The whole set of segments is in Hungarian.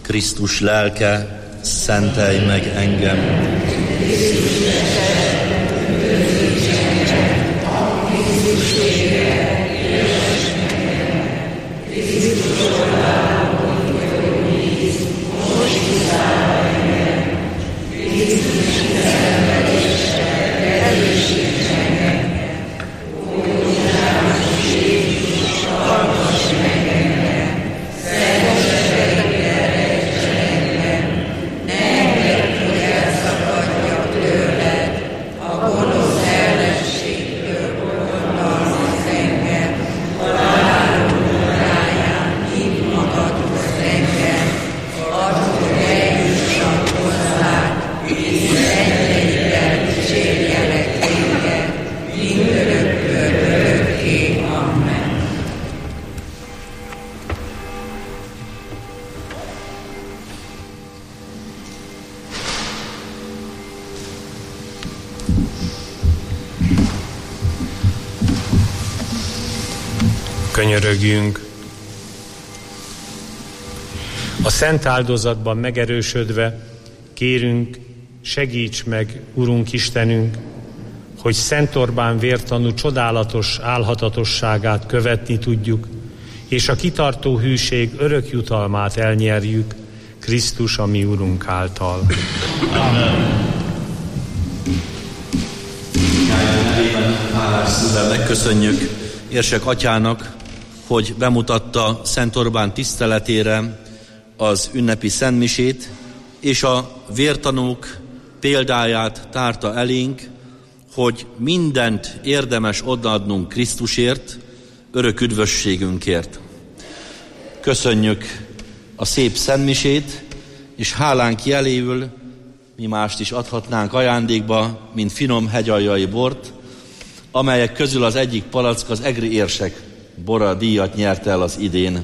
Krisztus lelke, szentelj meg engem. Könyörögjünk. A szent áldozatban megerősödve kérünk, segíts meg, Urunk Istenünk, hogy Szent Orbán vértanú csodálatos álhatatosságát követni tudjuk, és a kitartó hűség örök jutalmát elnyerjük Krisztus, a mi Urunk által. Amen. Hálás szívvel megköszönjük Érsek Atyának, hogy bemutatta Szent Orbán tiszteletére az ünnepi szentmisét, és a vértanúk példáját tárta elénk, hogy mindent érdemes odaadnunk Krisztusért, örök üdvösségünkért. Köszönjük a szép szentmisét, és hálánk jeléül mi mást is adhatnánk ajándékba, mint finom hegyaljai bort, amelyek közül az egyik palack az egri érsek bora díjat nyerte el az idén.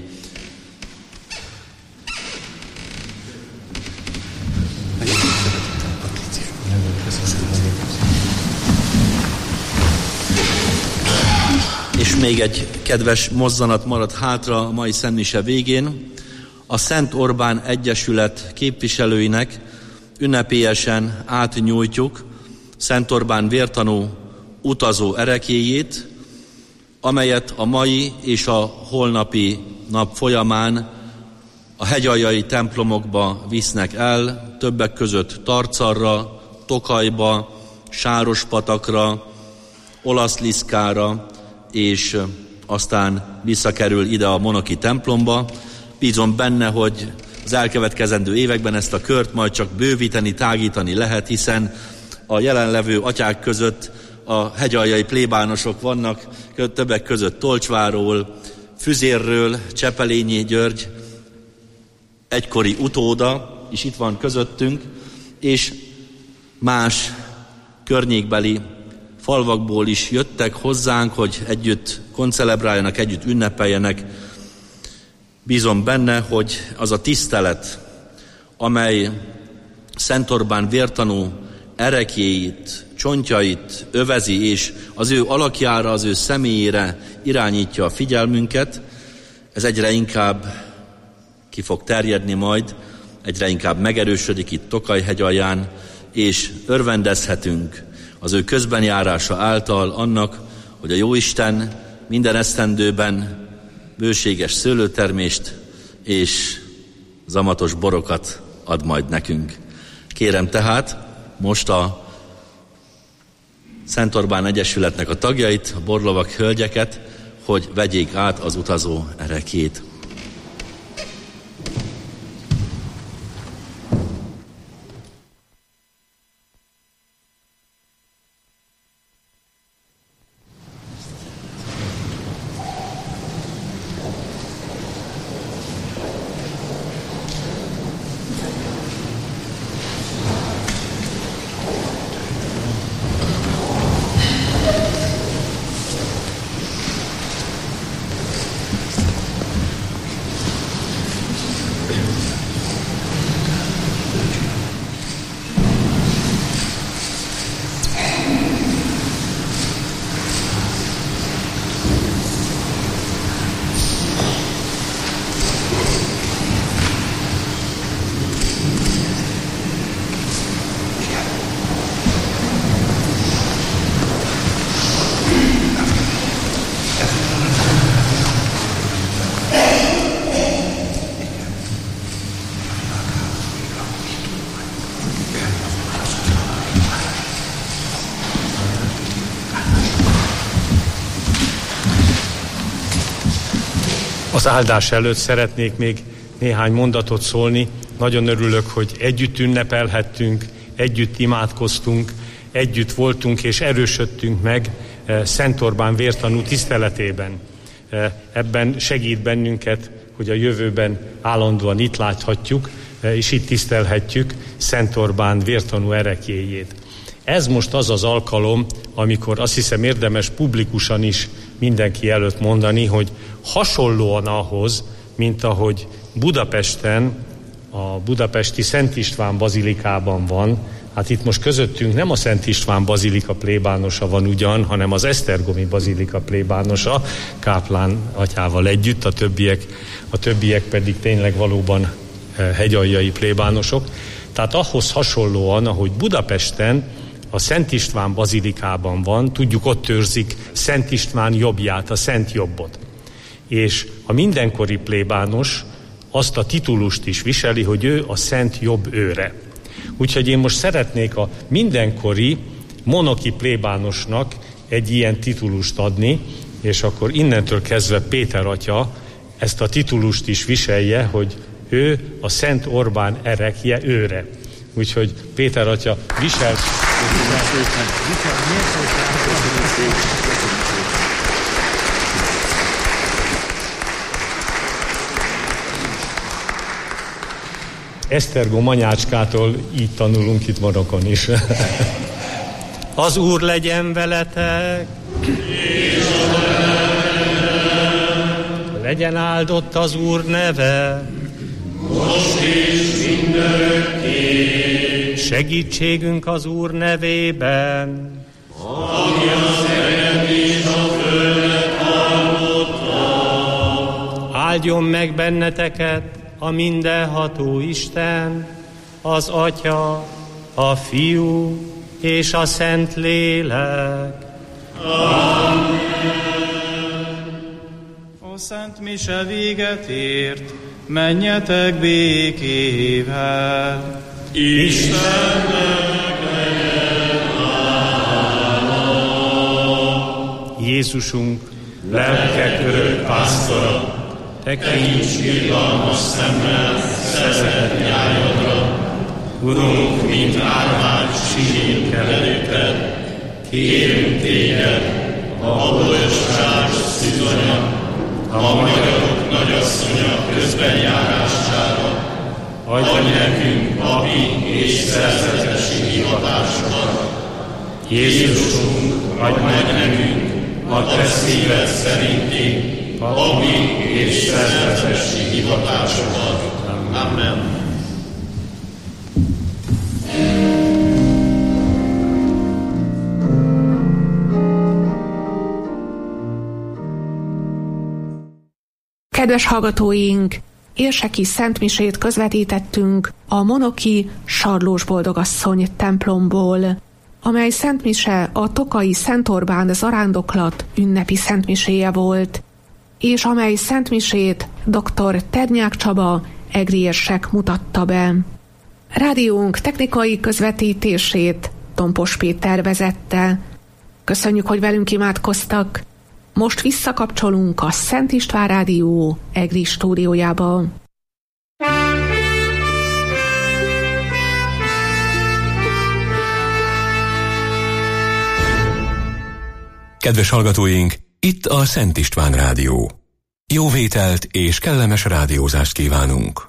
És még egy kedves mozzanat maradt hátra a mai szentmise végén. A Szent Orbán Egyesület képviselőinek ünnepélyesen átnyújtjuk Szent Orbán vértanú utazó ereklyéjét, amelyet a mai és a holnapi nap folyamán a hegyaljai templomokba visznek el, többek között Tarcarra, Tokajba, Sárospatakra, Olaszliszkára, és aztán visszakerül ide a Monoki templomba. Bízom benne, hogy az elkövetkezendő években ezt a kört majd csak bővíteni, tágítani lehet, hiszen a jelenlevő atyák között a hegyaljai plébánosok vannak, többek között Tolcsváról, Füzérről, Csepelényi György, egykori utóda is itt van közöttünk, és más környékbeli falvakból is jöttek hozzánk, hogy együtt koncelebráljanak, együtt ünnepeljenek. Bízom benne, hogy az a tisztelet, amely Szent Orbán vértanú ereklyéit, csontjait övezi, és az ő alakjára, az ő személyére irányítja a figyelmünket, ez egyre inkább ki fog terjedni majd, egyre inkább megerősödik itt Tokaj hegyalján, és örvendezhetünk az ő közbenjárása által annak, hogy a Jóisten minden esztendőben bőséges szőlőtermést és zamatos borokat ad majd nekünk. Kérem tehát most a Szent Orbán Egyesületnek a tagjait, a borlovak hölgyeket, hogy vegyék át az utazó ereklyét. Az áldás előtt szeretnék még néhány mondatot szólni. Nagyon örülök, hogy együtt ünnepelhettünk, együtt imádkoztunk, együtt voltunk és erősödtünk meg Szent Orbán vértanú tiszteletében. Ebben segít bennünket, hogy a jövőben állandóan itt láthatjuk, és itt tisztelhetjük Szent Orbán vértanú ereklyéjét. Ez most az az alkalom, amikor azt hiszem érdemes publikusan is mindenki előtt mondani, hogy hasonlóan ahhoz, mint ahogy Budapesten, a budapesti Szent István bazilikában van, hát itt most közöttünk nem a Szent István bazilika plébánosa van ugyan, hanem az esztergomi bazilika plébánosa, Káplán atyával együtt, a többiek pedig tényleg valóban hegyaljai plébánosok. Tehát ahhoz hasonlóan, ahogy Budapesten a Szent István bazilikában van, tudjuk, ott őrzik Szent István jobbját, a Szent Jobbot. És a mindenkori plébános azt a titulust is viseli, hogy ő a Szent Jobb őre. Úgyhogy én most szeretnék a mindenkori monoki plébánosnak egy ilyen titulust adni, és akkor innentől kezdve Péter atya ezt a titulust is viselje, hogy ő a Szent Orbán erekje őre. Úgyhogy Péter atya visel. Esztergom anyácskától így tanulunk itt Marokon is. Az Úr legyen veletek! Legyen áldott az Úr neve! Most és mindörökké! Segítségünk az Úr nevében! Aki az eget és a földet alkotta! Áldjon meg benneteket a mindenható Isten, az Atya, a Fiú és a Szent Lélek. Amen. A Szent Mise véget ért, menjetek békével. Istennek legyen hála. Jézusunk, lelkek örök pásztora, tekints irgalmas szemmel szeszed nyájadra. Urunk, mint árvány sírjunk előtted, kérünk téged, a boldogságos szűzanya, a magyarok nagyasszonya közbenjárására, adj nekünk papi és szerzetesi hivatásokat. Jézusunk, adj meg nekünk a te szíved szerinti papi és szerzetesi hivatásokat. Amen. Kedves hallgatóink, érseki szentmisét közvetítettünk a monoki Sarlós Boldogasszony templomból, amely szentmise a tokai Szent Orbán zarándoklat ünnepi szentmiséje volt, és amely szentmisét dr. Ternyák Csaba egri érsek mutatta be. Rádiónk technikai közvetítését Tompos Péter vezette. Köszönjük, hogy velünk imádkoztak. Most visszakapcsolunk a Szent István Rádió egri stúdiójába. Kedves hallgatóink, itt a Szent István Rádió. Jó vételt és kellemes rádiózást kívánunk!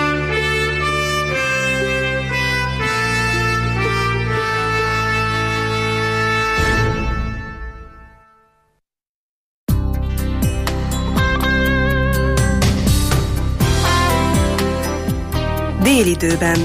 Délidőben.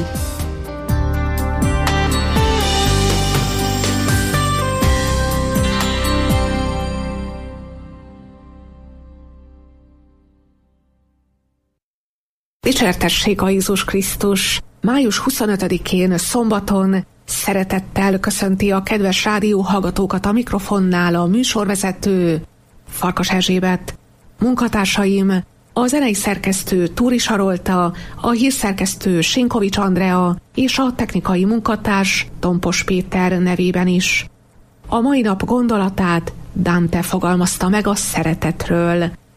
Dicsértessék a Jézus Krisztus! Május 25-én szombaton szeretettel köszönti a kedves rádióhallgatókat a mikrofonnál a műsorvezető Farkas Erzsébet. Munkatársaim, a zenei szerkesztő Túri Sarolta, a hírszerkesztő Sinkovics Andrea és a technikai munkatárs Tompos Péter nevében is. A mai nap gondolatát Dante fogalmazta meg a szeretetről.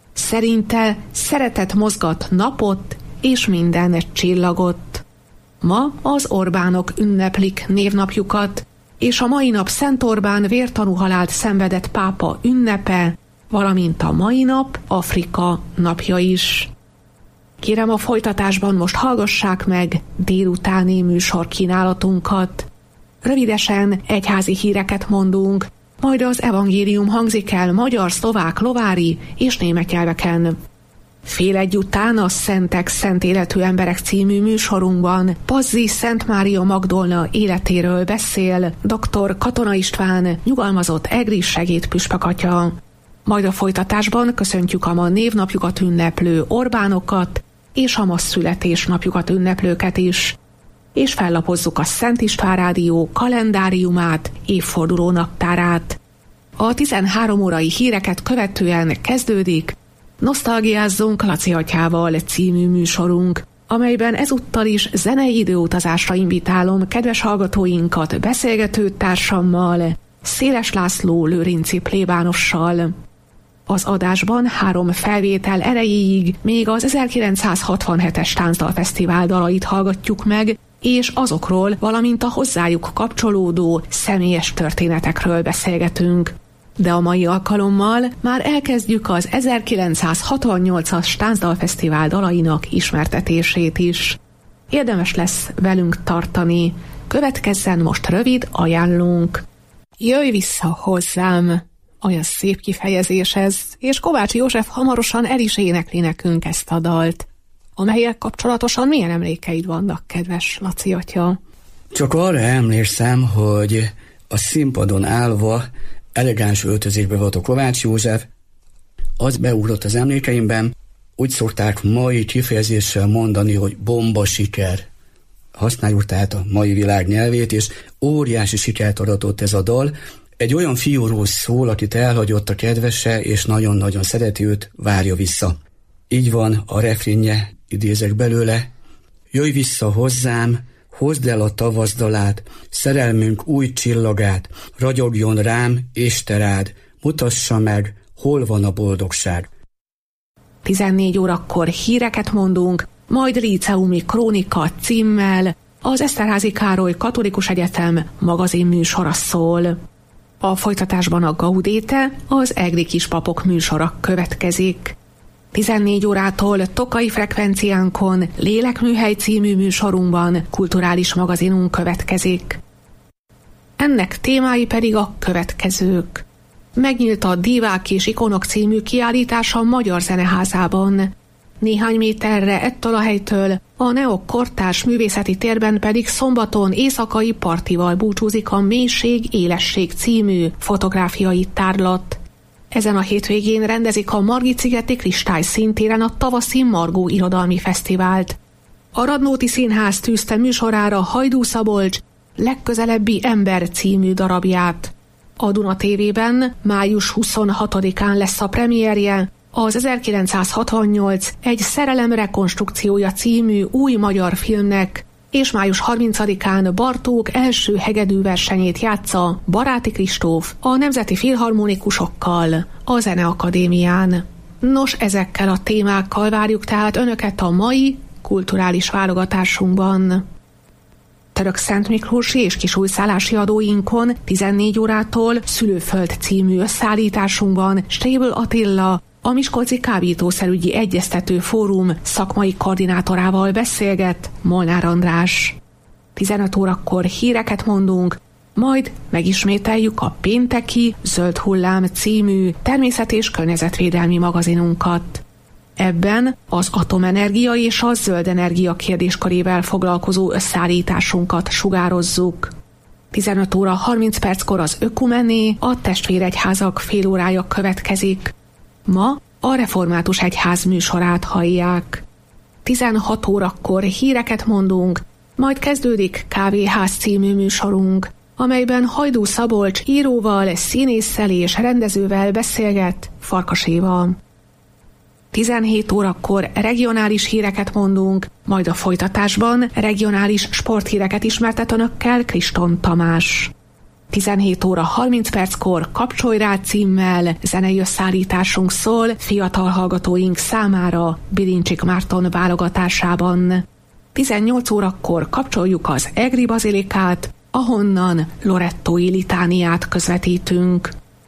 Szerinte szeretet mozgat napot és minden csillagot. Ma az Orbánok ünneplik névnapjukat, és a mai nap Szent Orbán vértanú halált szenvedett pápa ünnepe, valamint a mai nap Afrika napja is. Kérem, a folytatásban most hallgassák meg délutáni műsorkínálatunkat. Rövidesen egyházi híreket mondunk, majd az evangélium hangzik el magyar, szlovák, lovári és német nyelveken. Fél egy után a Szentek, Szent Életű Emberek című műsorunkban Pazzi Szent Mária Magdolna életéről beszél dr. Katona István, nyugalmazott egri segédpüspök atya. Majd a folytatásban köszöntjük a ma névnapjukat ünneplő Orbánokat és a ma születésnapjukat ünneplőket is. És fellapozzuk a Szent István Rádió kalendáriumát, évforduló naptárát. A 13 órai híreket követően kezdődik Nosztalgiázzunk Laci atyával című műsorunk, amelyben ezúttal is zenei időutazásra invitálom kedves hallgatóinkat beszélgető társammal, Széles László lőrinci plébánossal. Az adásban 3 felvétel erejéig még az 1967-es Táncdalfesztivál dalait hallgatjuk meg, és azokról, valamint a hozzájuk kapcsolódó személyes történetekről beszélgetünk. De a mai alkalommal már elkezdjük az 1968-as Táncdalfesztivál dalainak ismertetését is. Érdemes lesz velünk tartani. Következzen most rövid ajánlónk. Jöjj vissza hozzám! Olyan szép kifejezés ez, és Kovács József hamarosan el is énekli nekünk ezt a dalt. Amellyel kapcsolatosan milyen emlékeid vannak, kedves Laci atya? Csak arra emlékszem, hogy a színpadon állva elegáns öltözésben volt a Kovács József, az beugrott az emlékeimben, úgy szokták mai kifejezéssel mondani, hogy bomba siker. Használjuk tehát a mai világ nyelvét, és óriási sikert aratott ez a dal. Egy olyan fiúról szól, akit elhagyott a kedvese, és nagyon-nagyon szereti őt, várja vissza. Így van a refrénje, idézek belőle. Jöjj vissza hozzám, hozd el a tavaszdalát, szerelmünk új csillagát, ragyogjon rám és te rád, mutassa meg, hol van a boldogság. 14 órakor híreket mondunk, majd Líceumi Krónika címmel az Eszterházy Károly Katolikus Egyetem magazinműsora szól. A folytatásban a Gaudéte, az egri kispapok műsora következik. 14 órától Tokai frekvenciánkon Lélekműhely című műsorunkban kulturális magazinunk következik. Ennek témái pedig a következők. Megnyílt a Divák és Ikonok című kiállítás a Magyar Zeneházában. Néhány méterre ettől a helytől a Neok kortárs művészeti térben pedig szombaton éjszakai partival búcsúzik a Mélység, Élesség című fotográfiai tárlat. Ezen a hétvégén rendezik a Margit-szigeti Kristály színtéren a tavaszi Margó Irodalmi Fesztivált. A Radnóti Színház tűzte műsorára Hajdú Szabolcs Legközelebbi ember című darabját. A Duna TV-ben május 26-án lesz a premierje az 1968 Egy szerelem rekonstrukciója című új magyar filmnek, és május 30-án Bartók első hegedűversenyét játsza Baráti Kristóf a Nemzeti Filharmonikusokkal a Zeneakadémián. Nos, ezekkel a témákkal várjuk tehát Önöket a mai kulturális válogatásunkban. Török Szent Miklósi és Kisújszállási adóinkon 14 órától Szülőföld című összeállításunkban Stréből Attila, a Miskolci Kábítószerügyi Egyeztető Fórum szakmai koordinátorával beszélget Molnár András. 15 órakor híreket mondunk, majd megismételjük a pénteki Zöld Hullám című természet- és környezetvédelmi magazinunkat. Ebben az atomenergia és a zöld energia kérdéskörével foglalkozó összeállításunkat sugározzuk. 15 óra 30 perckor az Ökumené, a Testvéregyházak félórája következik. Ma a Református Egyház műsorát hallják. 16 órakor híreket mondunk, majd kezdődik Kávéház című műsorunk, amelyben Hajdú Szabolcs íróval, színésszel és rendezővel beszélget Farkas Éva. 17 órakor regionális híreket mondunk, majd a folytatásban regionális sporthíreket ismertet Önökkel Kriston Tamás. 17 óra 30 perckor Kapcsolj rá címmel zenei összeállításunk szól fiatal hallgatóink számára Bilincsik Márton válogatásában. 18 órakor kapcsoljuk az Egri Bazilikát, ahonnan Lorettói litániát közvetítünk.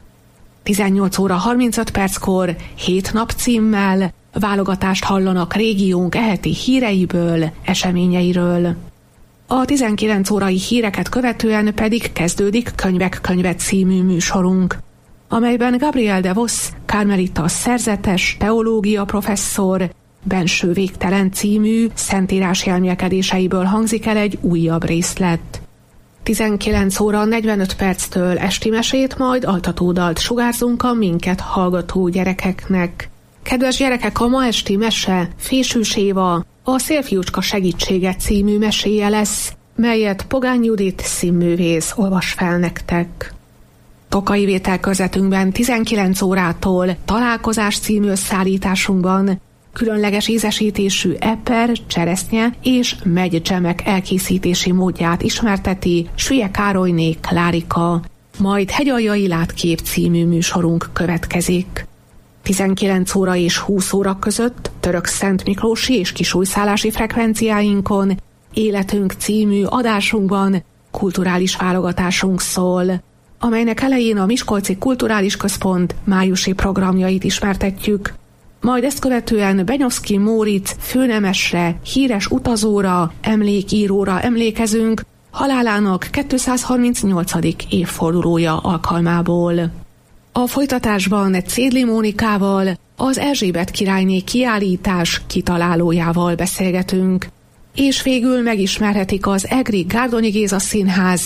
18 óra 35 perckor 7 nap címmel válogatást hallanak régiónk eheti híreiből, eseményeiről. A 19 órai híreket követően pedig kezdődik Könyvek könyve című műsorunk, amelyben Gabriel de Vos, karmelita szerzetes, teológia professzor, Benső végtelen című szentírás elmélkedéseiből hangzik el egy újabb részlet. 19 óra 45 perctől esti mesét, majd altatódalt sugárzunk a minket hallgató gyerekeknek. Kedves gyerekek, a ma esti mese Fésűs Éva, a Szélfiúcska segítsége című meséje lesz, melyet Pogány Judit színművész olvas fel nektek. Tokai vételkörzetünkben 19 órától Találkozás című összeállításunkban különleges ízesítésű eper, cseresznye és megygyemek elkészítési módját ismerteti Sülye Károlyné Klárika, majd Hegyaljai Látkép című műsorunk következik. 19 óra és 20 óra között Török Szent Miklósi és kisújszállási frekvenciáinkon Életünk című adásunkban kulturális válogatásunk szól, amelynek elején a Miskolci Kulturális Központ májusi programjait ismertetjük, majd ezt követően Benyovszky Móricz főnemesre, híres utazóra, emlékíróra emlékezünk halálának 238. évfordulója alkalmából. A folytatásban Cédli Mónikával, az Erzsébet királyné kiállítás kitalálójával beszélgetünk, és végül megismerhetik az Egri Gárdonyi Géza Színház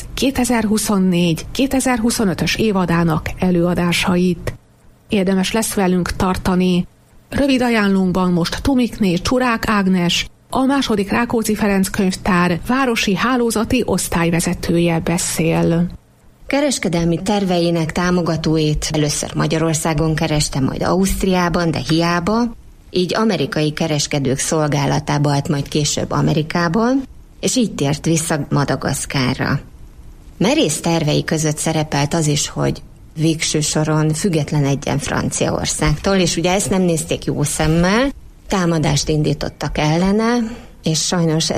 2024-2025-ös évadának előadásait. Érdemes lesz velünk tartani. Rövid ajánlónkban most Tumikné Csurák Ágnes, a II. Rákóczi Ferenc könyvtár városi hálózati osztályvezetője beszél. Kereskedelmi terveinek támogatóit először Magyarországon kereste, majd Ausztriában, de hiába, így amerikai kereskedők szolgálatába állt, majd később Amerikában, és így tért vissza Madagaszkárra. Merész tervei között szerepelt az is, hogy végső soron független egyen Franciaországtól, és ugye ezt nem nézték jó szemmel, támadást indítottak ellene, és sajnos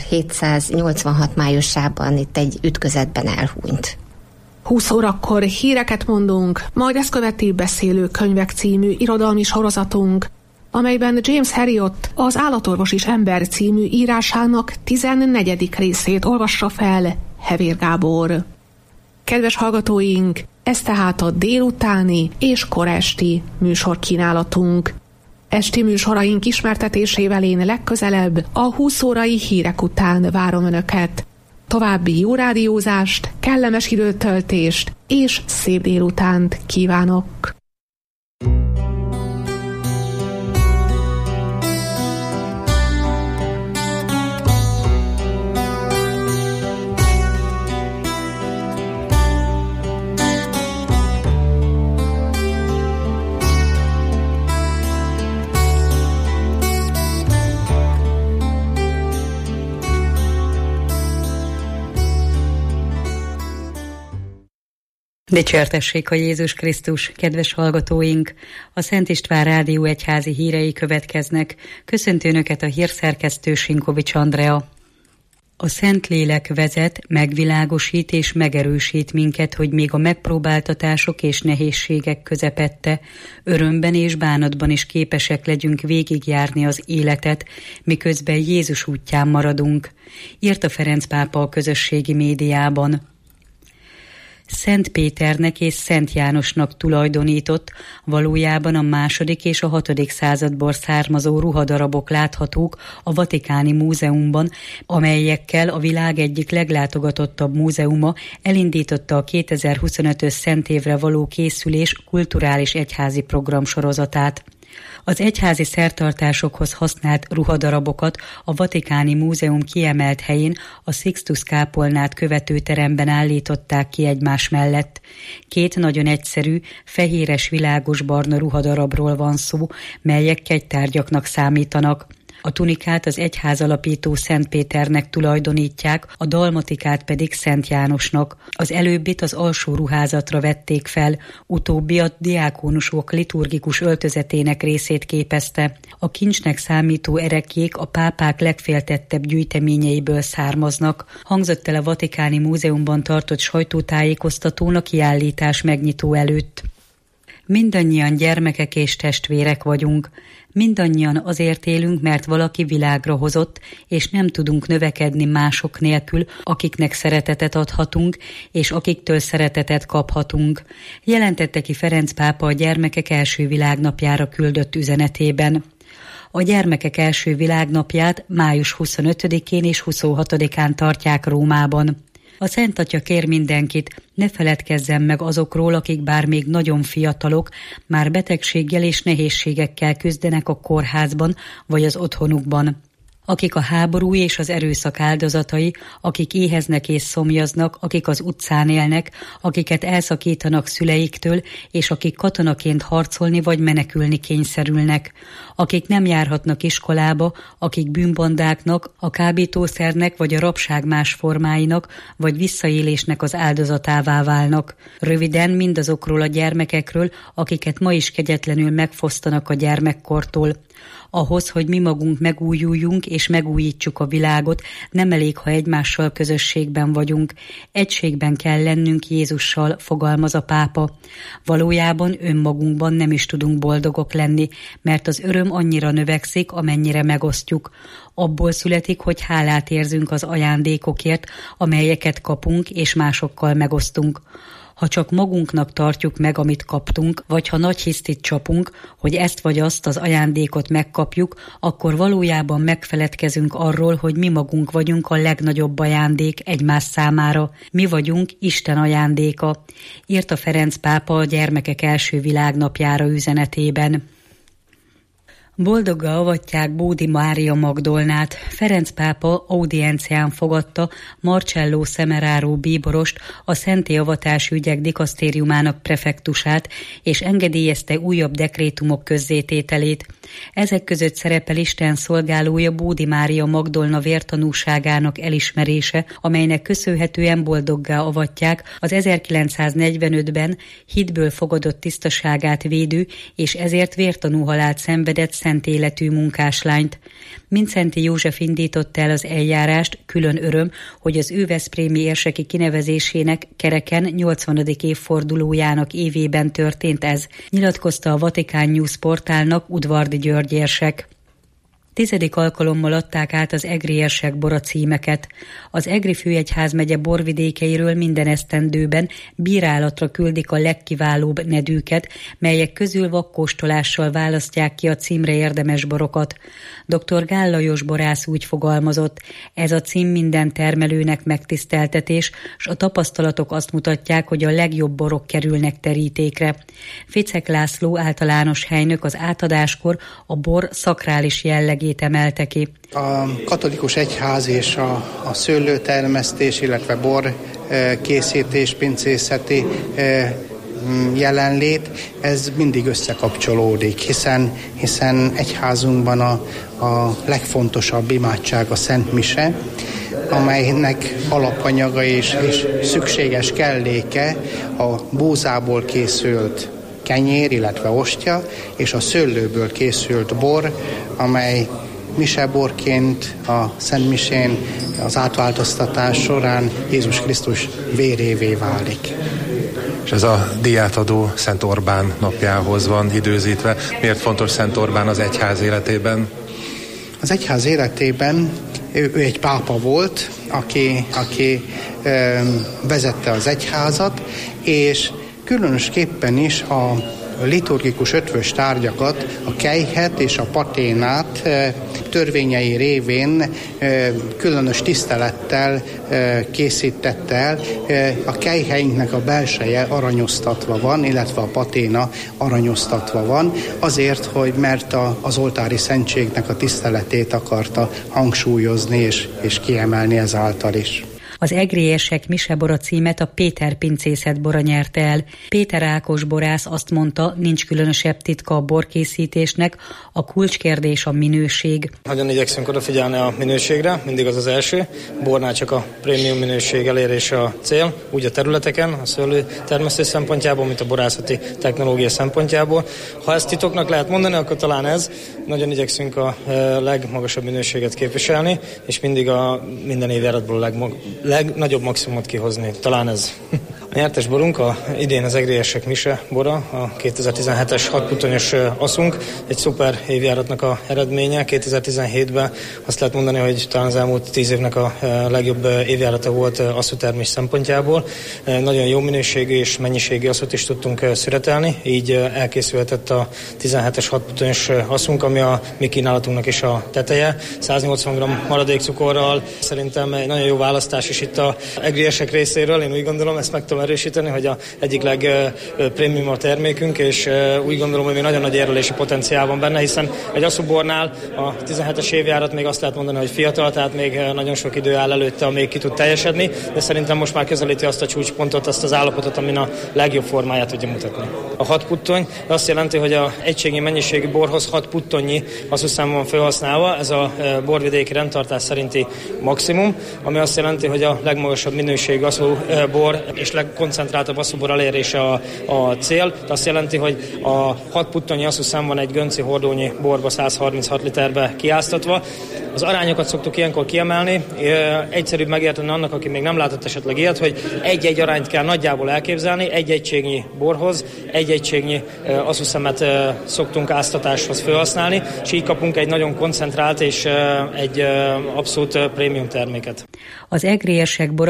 1786 májusában itt egy ütközetben elhunyt. 20 órakor híreket mondunk, majd ezt követi Beszélő könyvek című irodalmi sorozatunk, amelyben James Herriot az Állatorvos és ember című írásának 14. részét olvassa fel Hevér Gábor. Kedves hallgatóink, ez tehát a délutáni és koresti műsorkínálatunk. Esti műsoraink ismertetésével én legközelebb a 20 órai hírek után várom Önöket. További jó rádiózást, kellemes időtöltést és szép délutánt kívánok! Dicsértessék a Jézus Krisztus, kedves hallgatóink! A Szent István Rádió egyházi hírei következnek. Köszönti Önöket a hírszerkesztő Sinkovics Andrea. A Szentlélek vezet, megvilágosít és megerősít minket, hogy még a megpróbáltatások és nehézségek közepette, örömben és bánatban is képesek legyünk végigjárni az életet, miközben Jézus útján maradunk, írta Ferenc pápa a közösségi médiában. Szent Péternek és Szent Jánosnak tulajdonított, valójában a II. És a VI. Századból származó ruhadarabok láthatók a Vatikáni Múzeumban, amelyekkel a világ egyik leglátogatottabb múzeuma elindította a 2025-ös szentévre való készülés kulturális egyházi programsorozatát. Az egyházi szertartásokhoz használt ruhadarabokat a Vatikáni Múzeum kiemelt helyén, a Sixtus kápolnát követő teremben állították ki egymás mellett. Két nagyon egyszerű, fehéres világos barna ruhadarabról van szó, melyek kegytárgyaknak számítanak. A tunikát az egyház alapító Szent Péternek tulajdonítják, a dalmatikát pedig Szent Jánosnak. Az előbbit az alsó ruházatra vették fel, utóbbi a diákónusok liturgikus öltözetének részét képezte. A kincsnek számító ereklyék a pápák legféltettebb gyűjteményeiből származnak. Hangzott el a Vatikáni Múzeumban tartott sajtótájékoztatón a kiállítás megnyitó előtt. Mindannyian gyermekek és testvérek vagyunk. Mindannyian azért élünk, mert valaki világra hozott, és nem tudunk növekedni mások nélkül, akiknek szeretetet adhatunk, és akiktől szeretetet kaphatunk, jelentette ki Ferenc pápa a gyermekek első világnapjára küldött üzenetében. A gyermekek első világnapját május 25-én és 26-án tartják Rómában. A Szent Atya kér mindenkit, ne feledkezzen meg azokról, akik bár még nagyon fiatalok, már betegséggel és nehézségekkel küzdenek a kórházban vagy az otthonukban. Akik a háború és az erőszak áldozatai, akik éheznek és szomjaznak, akik az utcán élnek, akiket elszakítanak szüleiktől, és akik katonaként harcolni vagy menekülni kényszerülnek, akik nem járhatnak iskolába, akik bűnbandáknak, a kábítószernek vagy a rabság más formáinak, vagy visszaélésnek az áldozatává válnak. Röviden mindazokról a gyermekekről, akiket ma is kegyetlenül megfosztanak a gyermekkortól. Ahhoz, hogy mi magunk megújuljunk és megújítsuk a világot, nem elég, ha egymással közösségben vagyunk. Egységben kell lennünk Jézussal, fogalmaz a pápa. Valójában önmagunkban nem is tudunk boldogok lenni, mert az öröm annyira növekszik, amennyire megosztjuk. Abból születik, hogy hálát érzünk az ajándékokért, amelyeket kapunk és másokkal megosztunk. Ha csak magunknak tartjuk meg, amit kaptunk, vagy ha nagy hisztit csapunk, hogy ezt vagy azt az ajándékot megkapjuk, akkor valójában megfeledkezünk arról, hogy mi magunk vagyunk a legnagyobb ajándék egymás számára. Mi vagyunk Isten ajándéka, írta Ferenc pápa a gyermekek első világnapjára üzenetében. Boldoggá avatják Bódi Mária Magdolnát. Ferenc pápa audiencián fogadta Marcello Semeraro bíborost, a szentélyavatási ügyek dikasztériumának prefektusát, és engedélyezte újabb dekrétumok közzétételét. Ezek között szerepel Isten szolgálója Bódi Mária Magdolna vértanúságának elismerése, amelynek köszönhetően boldoggá avatják az 1945-ben hitből fogadott tisztaságát védő, és ezért vértanúhalált szenvedett szent életű munkáslányt. Mindszenty József indította el az eljárást, külön öröm, hogy az ő veszprémi érseki kinevezésének kereken 80. évfordulójának évében történt ez, nyilatkozta a Vatikán News portálnak Udvardi György érsek. 10. alkalommal adták át az egri érsek bora címeket. Az Egri főegyházmegye borvidékeiről minden esztendőben bírálatra küldik a legkiválóbb nedűket, melyek közül vakkóstolással választják ki a címre érdemes borokat. Dr. Gál Lajos borász úgy fogalmazott, ez a cím minden termelőnek megtiszteltetés, s a tapasztalatok azt mutatják, hogy a legjobb borok kerülnek terítékre. Ficek László általános helynök az átadáskor a bor szakrális jellegét emelte ki. A katolikus egyház és a szőlőtermesztés, illetve bor készítés, pincészeti jelenlét, ez mindig összekapcsolódik, hiszen egyházunkban a legfontosabb imádság a Szent Mise, amelynek alapanyaga és szükséges kelléke a búzából készült kenyér, illetve ostya, és a szőlőből készült bor, amely miseborként a Szent Misén az átváltoztatás során Jézus Krisztus vérévé válik. És ez a díjátadó Szent Orbán napjához van időzítve. Miért fontos Szent Orbán az egyház életében? Az egyház életében ő egy pápa volt, aki vezette az egyházat, és különösképpen is a liturgikus ötvös tárgyakat, a kejhet és a paténát törvényei révén különös tisztelettel készítette el. A kejheinknek a belseje aranyoztatva van, illetve a paténa aranyoztatva van, azért, mert az oltári szentségnek a tiszteletét akarta hangsúlyozni és kiemelni ezáltal is. Az egrélyesek misebora címet a Péter pincészet bora nyerte el. Péter Ákos borász azt mondta, nincs különösebb titka a borkészítésnek, a kulcskérdés a minőség. Nagyon igyekszünk odafigyelni a minőségre, mindig az első. Bornál csak a prémium minőség elérése a cél, úgy a területeken, a szőlőtermesztés szempontjából, mint a borászati technológia szempontjából. Ha ezt titoknak lehet mondani, akkor talán ez. Nagyon igyekszünk a legmagasabb minőséget képviselni, és mindig minden évjáratból a legnagyobb maximumot kihozni. Talán ez. A nyertes borunk idén az egrélyesek mise bora, a 2017-es 6 puttonyos aszunk, egy szuper évjáratnak a eredménye. 2017-ben azt lehet mondani, hogy talán az elmúlt 10 évnek a legjobb évjárata volt asszútermés szempontjából. Nagyon jó minőségű és mennyiségű asszút is tudtunk szüretelni, így elkészülhetett a 17-es 6 puttonyos aszunk, ami a mi kínálatunknak is a teteje. 180 g maradék cukorral, szerintem egy nagyon jó választás is itt a egrélyesek részéről. Én úgy gondolom, ezt meg tudom erősíteni, hogy a egyik legprémium a termékünk, és úgy gondolom, hogy még nagyon nagy érvelési potenciál van benne, hiszen egy asszúbornál a 17-es évjárat még azt lehet mondani, hogy fiatal, tehát még nagyon sok idő áll előtte, amíg ki tud teljesedni, de szerintem most már közelíti azt a csúcspontot, azt az állapotot, amin a legjobb formáját tudja mutatni. A 6 puttony azt jelenti, hogy a egységnyi mennyiségű borhoz 6 puttonnyi asszúszám van felhasználva, ez a borvidéki rendtartás szerinti maximum, ami azt jelenti, hogy a legmagasabb minőségű asszúbor és legkoncentráltabb asszúbor elérése a cél. De azt jelenti, hogy a 6 puttonnyi asszúszám van egy gönci hordónyi borba 136 literbe kiáztatva. Az arányokat szoktuk ilyenkor kiemelni. Egyszerűbb megérteni annak, aki még nem látott esetleg ilyet, hogy egy-egy arányt kell nagyjából elképzelni, egy egységnyi borhoz, egy egységnyi asszúszemet szoktunk áztatáshoz felhasználni, és így kapunk egy nagyon koncentrált és egy abszolút prémium terméket. Az egrélyesek bora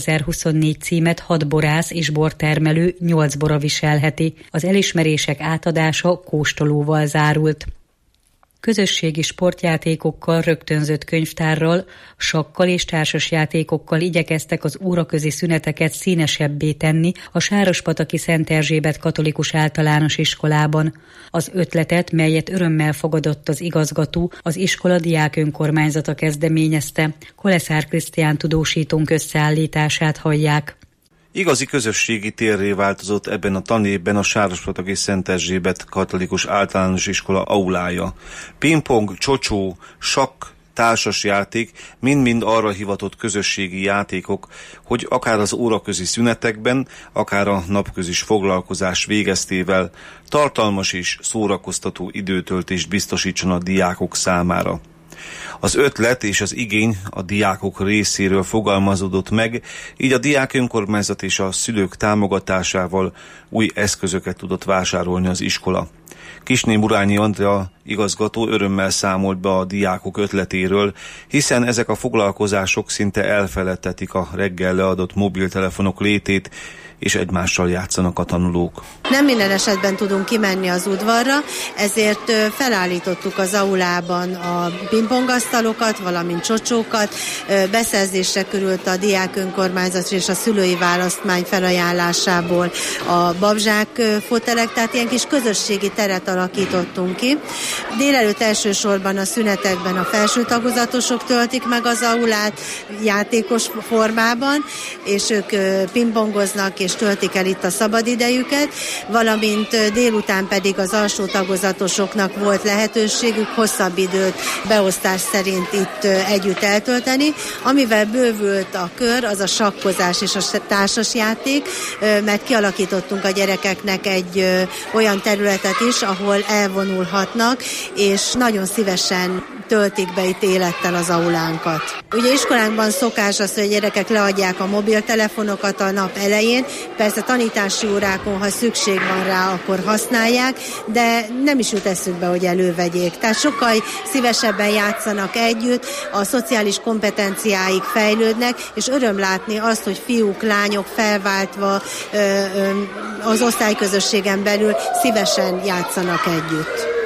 2024 címet 6 borász és bortermelő 8 bora viselheti. Az elismerések átadása kóstolóval zárult. Közösségi sportjátékokkal, rögtönzött könyvtárral, sakkal és társasjátékokkal igyekeztek az óraközi szüneteket színesebbé tenni a Sárospataki Szent Erzsébet Katolikus Általános Iskolában. Az ötletet, melyet örömmel fogadott az igazgató, az iskola diák önkormányzata kezdeményezte. Koleszár Krisztián tudósítónk összeállítását hallják. Igazi közösségi térré változott ebben a tanévben a Sárospataki Szent Erzsébet Katolikus Általános Iskola aulája. Pingpong, csocsó, sakk, társasjáték mind-mind arra hivatott közösségi játékok, hogy akár az óraközi szünetekben, akár a napközis foglalkozás végeztével tartalmas és szórakoztató időtöltést biztosítson a diákok számára. Az ötlet és az igény a diákok részéről fogalmazódott meg, így a diák önkormányzat és a szülők támogatásával új eszközöket tudott vásárolni az iskola. Kisné Murányi Andrea igazgató örömmel számolt be a diákok ötletéről, hiszen ezek a foglalkozások szinte elfeledtetik a reggel leadott mobiltelefonok létét, és egymással játszanak a tanulók. Nem minden esetben tudunk kimenni az udvarra, ezért felállítottuk az aulában a pingpongasztalokat, valamint csocsókat. Beszerzésre került a diák önkormányzat és a szülői választmány felajánlásából a babzsák fotelek, tehát ilyen kis közösségi teret alakítottunk ki. Délelőtt elsősorban a szünetekben a felső tagozatosok töltik meg az aulát játékos formában, és ők pingpongoznak és töltik el itt a szabadidejüket, valamint délután pedig az alsó tagozatosoknak volt lehetőségük hosszabb időt beosztás szerint itt együtt eltölteni. Amivel bővült a kör, az a sakkozás és a társasjáték, mert kialakítottunk a gyerekeknek egy olyan területet is, ahol elvonulhatnak, és nagyon szívesen töltik be itt élettel az aulánkat. Ugye iskolánkban szokás az, hogy a gyerekek leadják a mobiltelefonokat a nap elején, persze tanítási órákon, ha szükség van rá, akkor használják, de nem is jut eszükbe, hogy elővegyék. Tehát sokkal szívesebben játszanak együtt, a szociális kompetenciáik fejlődnek, és öröm látni azt, hogy fiúk, lányok felváltva az osztályközösségen belül szívesen játszanak együtt.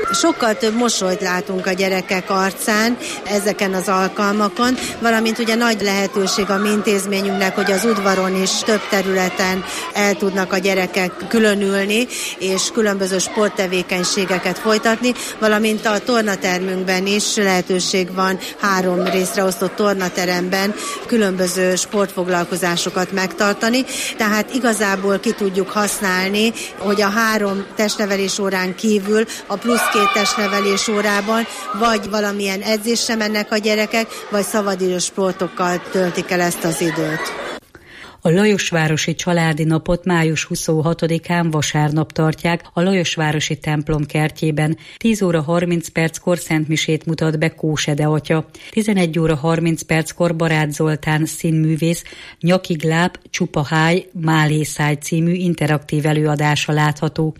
sokkal több mosolyt látunk a gyerekek arcán ezeken az alkalmakon, valamint ugye nagy lehetőség a mi intézményünknek, hogy az udvaron is több területen el tudnak a gyerekek különülni, és különböző sporttevékenységeket folytatni, valamint a tornatermünkben is lehetőség van 3 részre osztott tornateremben különböző sportfoglalkozásokat megtartani, tehát igazából ki tudjuk használni, hogy a 3 testnevelés órán kívül a plusz 2 testnevelés órában vagy valamilyen edzésre mennek a gyerekek, vagy szabadidős sportokkal töltik el ezt az időt. A Lajosvárosi Családi Napot május 26-án vasárnap tartják a Lajosvárosi templom kertjében. 10 óra 30 perckor szentmisét mutat be Kósede atya. 11 óra 30 perckor Barát Zoltán színművész Nyakigláb Csupa Háj Málészáj című interaktív előadása látható.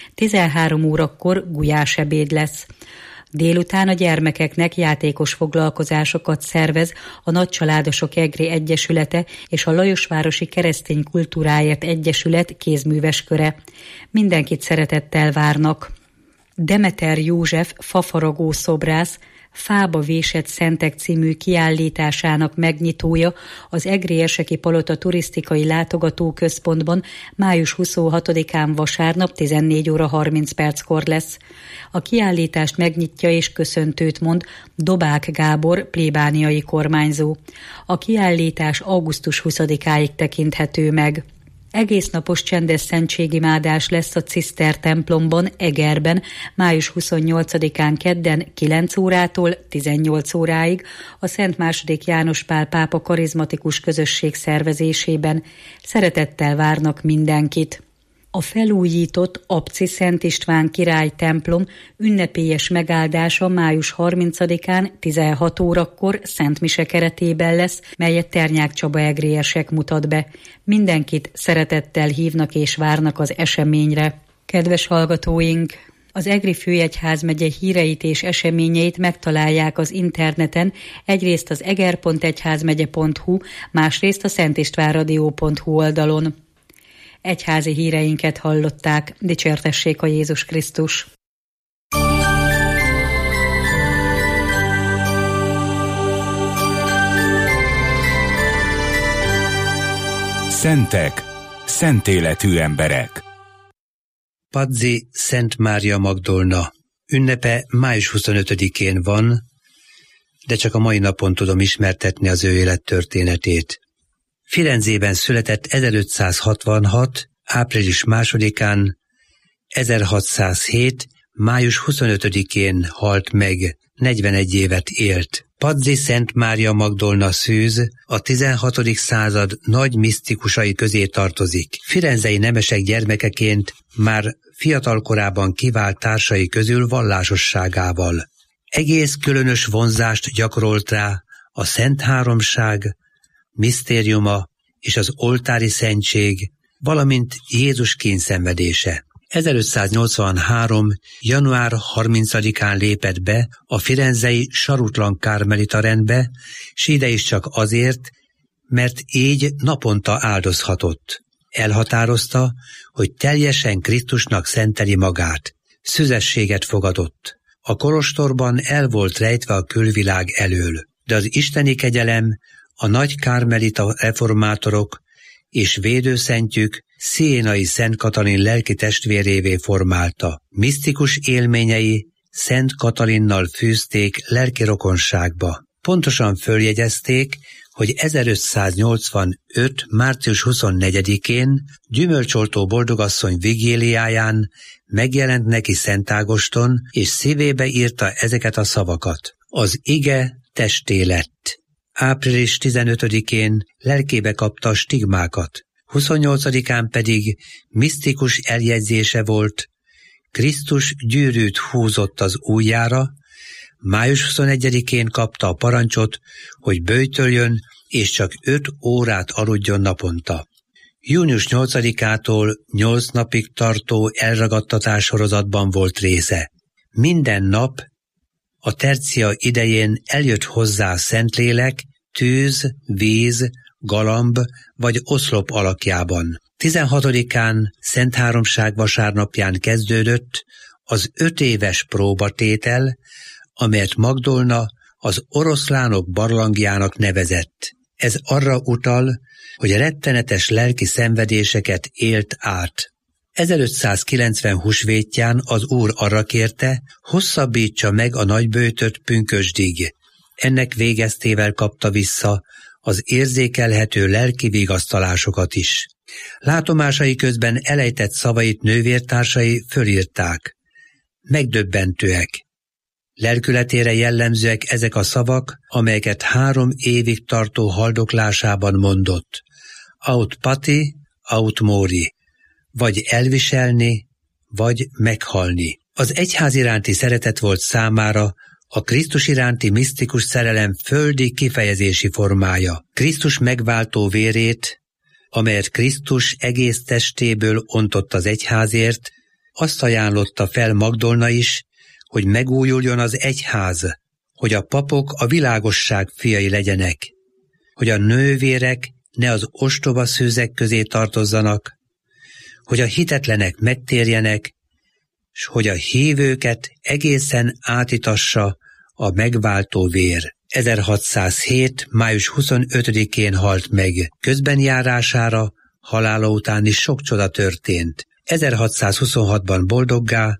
13 órakor gulyásebéd lesz. Délután a gyermekeknek játékos foglalkozásokat szervez a Nagycsaládosok Egri Egyesülete és a Lajosvárosi Keresztény Kultúráért Egyesület kézműves köre. Mindenkit szeretettel várnak. Demeter József fafaragó szobrász Fába vésett szentek című kiállításának megnyitója az Egri-Erseki Palota turisztikai látogatóközpontban május 26-án vasárnap 14 óra 30 perckor lesz. A kiállítást megnyitja és köszöntőt mond Dobák Gábor plébániai kormányzó. A kiállítás augusztus 20-áig tekinthető meg. Egésznapos csendes szentségimádás lesz a Ciszter templomban, Egerben, május 28-án kedden 9 órától 18 óráig a Szent II. János Pál pápa karizmatikus közösség szervezésében. Szeretettel várnak mindenkit. A felújított Apci Szent István király templom ünnepélyes megáldása május 30-án 16 órakor Szent Mise keretében lesz, melyet Ternyák Csaba egriesek mutat be. Mindenkit szeretettel hívnak és várnak az eseményre. Kedves hallgatóink! Az Egri Főegyházmegye híreit és eseményeit megtalálják az interneten, egyrészt az eger.egyházmegye.hu, másrészt a szentistvánradio.hu oldalon. Egyházi híreinket hallották, dicsértessék a Jézus Krisztus! Szentek, szentéletű emberek. Padzi Szent Mária Magdolna ünnepe május 25-én van, de csak a mai napon tudom ismertetni az ő élettörténetét. Firenzében született 1566. április 2-án, 1607. május 25-én halt meg, 41 évet élt. Padzi Szent Mária Magdolna Szűz a 16. század nagy misztikusai közé tartozik. Firenzei nemesek gyermekeként már fiatalkorában kivált társai közül vallásosságával. Egész különös vonzást gyakorolt rá a Szent Háromság, misztériuma és az oltári szentség, valamint Jézus kényszenvedése. 1583. január 30-án lépett be a firenzei Sarutlan Kármelita rendbe, s ide is csak azért, mert így naponta áldozhatott. Elhatározta, hogy teljesen Krisztusnak szenteli magát. Szüzességet fogadott. A kolostorban el volt rejtve a külvilág elől, de az isteni kegyelem, a nagy kármelita reformátorok és védőszentjük Sziénai Szent Katalin lelki testvérévé formálta. Misztikus élményei Szent Katalinnal fűzték lelki rokonságba. Pontosan följegyezték, hogy 1585. március 24-én Gyümölcsoltó boldogasszony vigíliáján megjelent neki Szent Ágoston, és szívébe írta ezeket a szavakat. Az ige testé lett. Április 15-én lelkébe kapta a stigmákat. 28-án pedig misztikus eljegyzése volt, Krisztus gyűrűt húzott az ujjára, május 21-én kapta a parancsot, hogy böjtöljön, és csak 5 órát aludjon naponta. Június 8-ától 8 napig tartó elragadtatás sorozatban volt része. Minden nap a tercia idején eljött hozzá a Szentlélek, tűz, víz, galamb vagy oszlop alakjában. 16-án Szent Háromság vasárnapján kezdődött az 5 éves próbatétel, amelyet Magdolna az oroszlánok barlangjának nevezett. Ez arra utal, hogy rettenetes lelki szenvedéseket élt át. 1590 húsvétján az Úr arra kérte, hosszabbítsa meg a nagyböjtöt pünkösdig. Ennek végeztével kapta vissza az érzékelhető lelki vigasztalásokat is. Látomásai közben elejtett szavait nővértársai fölírták. Megdöbbentőek. Lelkületére jellemzőek ezek a szavak, amelyeket 3 évig tartó haldoklásában mondott. Aut pati, aut mori. Vagy elviselni, vagy meghalni. Az egyház iránti szeretet volt számára a Krisztus iránti misztikus szerelem földi kifejezési formája. Krisztus megváltó vérét, amelyet Krisztus egész testéből ontott az egyházért, azt ajánlotta fel Magdolna is, hogy megújuljon az egyház, hogy a papok a világosság fiai legyenek, hogy a nővérek ne az ostoba szőzek közé tartozzanak, hogy a hitetlenek megtérjenek, s hogy a hívőket egészen átitassa a megváltó vér. 1607. május 25-én halt meg. Közbenjárására halála után is sok csoda történt. 1626-ban boldoggá,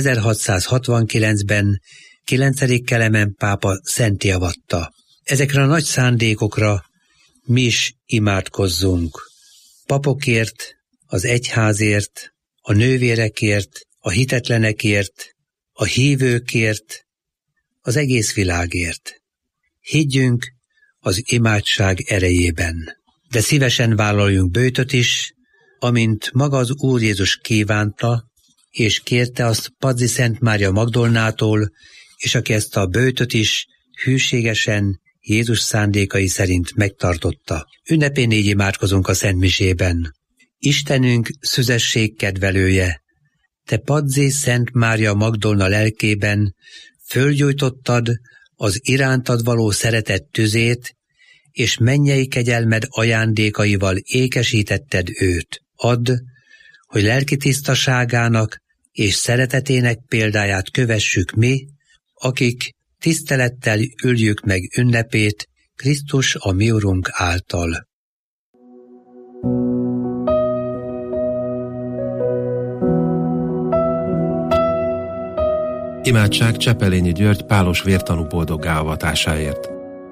1669-ben 9. Kelemen pápa szentté avatta. Ezekre a nagy szándékokra mi is imádkozzunk. Papokért, az egyházért, a nővérekért, a hitetlenekért, a hívőkért, az egész világért. Higgyünk az imádság erejében, de szívesen vállaljunk böjtöt is, amint maga az Úr Jézus kívánta, és kérte azt Padzi Szent Mária Magdolnától, és aki ezt a böjtöt is hűségesen Jézus szándékai szerint megtartotta. Ünnepén így imádkozunk a Szent Misében. Istenünk szüzesség kedvelője, te Padzi Szent Mária Magdolna lelkében fölgyújtottad az irántad való szeretet tüzét, és mennyei kegyelmed ajándékaival ékesítetted őt. Add, hogy lelki tisztaságának és szeretetének példáját kövessük mi, akik tisztelettel üljük meg ünnepét Krisztus a mi Urunk által. Imádság Csepelényi György pálos vértanú boldoggá avatásáért.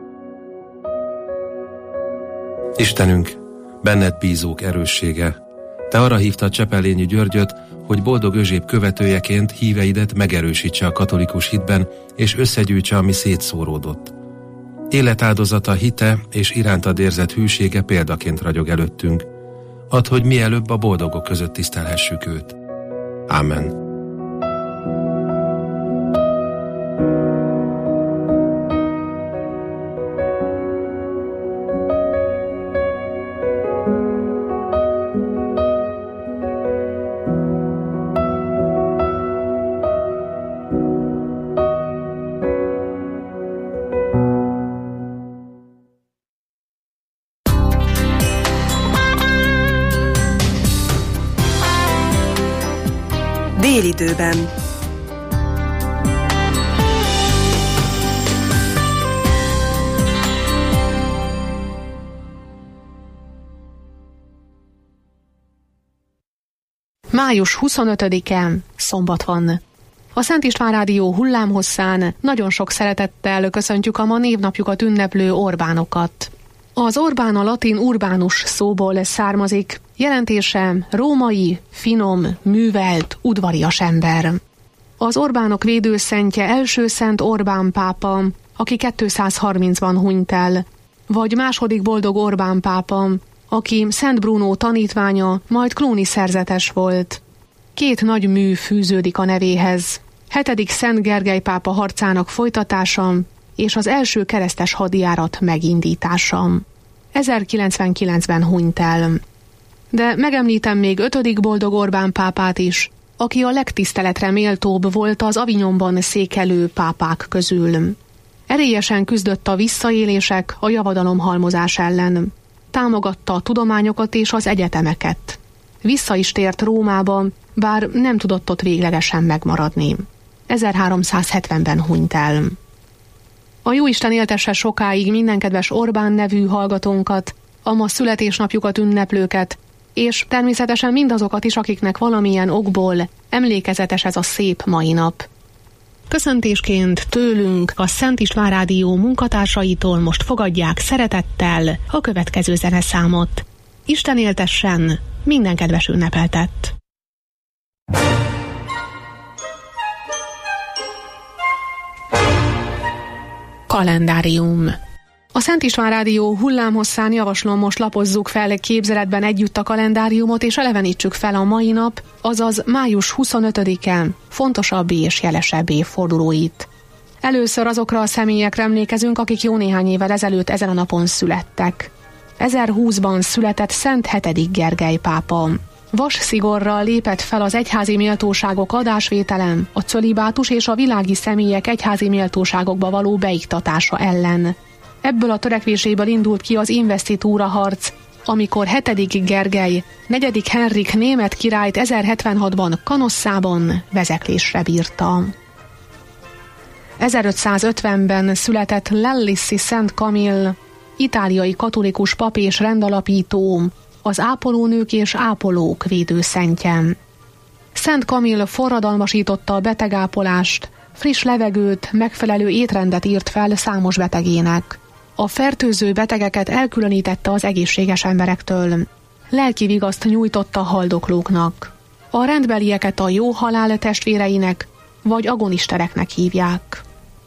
Istenünk, benned bízók erőssége, te arra hívtad Csepelényi Györgyöt, hogy boldog özséb követőjeként híveidet megerősítse a katolikus hitben, és összegyűjtse, ami szétszóródott. Életáldozata, hite és irántad érzett hűsége példaként ragyog előttünk. Add, hogy mielőbb a boldogok között tisztelhessük őt. Ámen. Délidőben. Május 25-e, szombat van. A Szent István Rádió hullámhosszán nagyon sok szeretettel köszöntjük a ma névnapjukat ünneplő Orbánokat. Az Orbán a latin urbánus szóból származik, jelentése római, finom, művelt, udvarias ember. Az Orbánok védőszentje első Szent Orbán pápa, aki 230-ban hunyt el, vagy második boldog Orbán pápa, aki Szent Bruno tanítványa, majd klóni szerzetes volt. 2 nagy mű fűződik a nevéhez. 7. Szent Gergely pápa harcának folytatása és az első keresztes hadjárat megindítása. 1099-ben hunyt el. De megemlítem még 5. boldog Orbán pápát is, aki a legtiszteletre méltóbb volt az Avignonban székelő pápák közül. Erélyesen küzdött a visszaélések, a javadalomhalmozás ellen. Támogatta a tudományokat és az egyetemeket. Vissza is tért Rómába, bár nem tudott ott véglegesen megmaradni. 1370-ben hunyt el. A Jóisten éltesse sokáig minden kedves Orbán nevű hallgatónkat, a ma születésnapjukat ünneplőket, és természetesen mindazokat is, akiknek valamilyen okból emlékezetes ez a szép mai nap. Köszöntésként tőlünk, a Szent István Rádió munkatársaitól most fogadják szeretettel a következő zeneszámot. Isten éltessen minden kedves ünnepeltet! Kalendárium. A Szent István Rádió hullámhosszán javaslom, most lapozzuk fel képzeletben együtt a kalendáriumot, és elevenítsük fel a mai nap, azaz május 25-e fontosabb és jelesebb évfordulóit. Először azokra a személyekre emlékezünk, akik jó néhány évvel ezelőtt ezen a napon születtek. 1020-ban született Szent VII. Gergely pápa. Vas szigorral lépett fel az egyházi méltóságok adásvételem, a cölibátus és a világi személyek egyházi méltóságokba való beiktatása ellen. Ebből a törekvéséből indult ki az investitúra harc, amikor 7. Gergely, 4. Henrik német királyt 1076-ban Kanosszában vezeklésre bírta. 1550-ben született Lelliszi Szent Kamil, itáliai katolikus pap és rendalapító, az ápolónők és ápolók védőszentje. Szent Kamil forradalmasította a betegápolást, friss levegőt, megfelelő étrendet írt fel számos betegének. A fertőző betegeket elkülönítette az egészséges emberektől. Lelki vigaszt nyújtott a haldoklóknak. A rendbelieket a jó halál testvéreinek, vagy agonistereknek hívják.